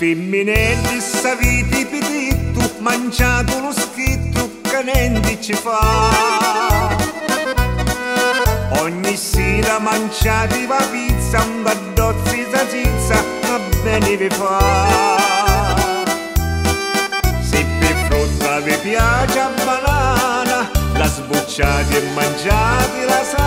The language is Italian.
Femminetti saviti pitittu, mangiato lo schitto che niente ci fa. Ogni sera mangiati la pizza, un baddozzi da zizza, ma bene vi fa. Se per frutta vi piace a banana, la sbucciate e mangiate la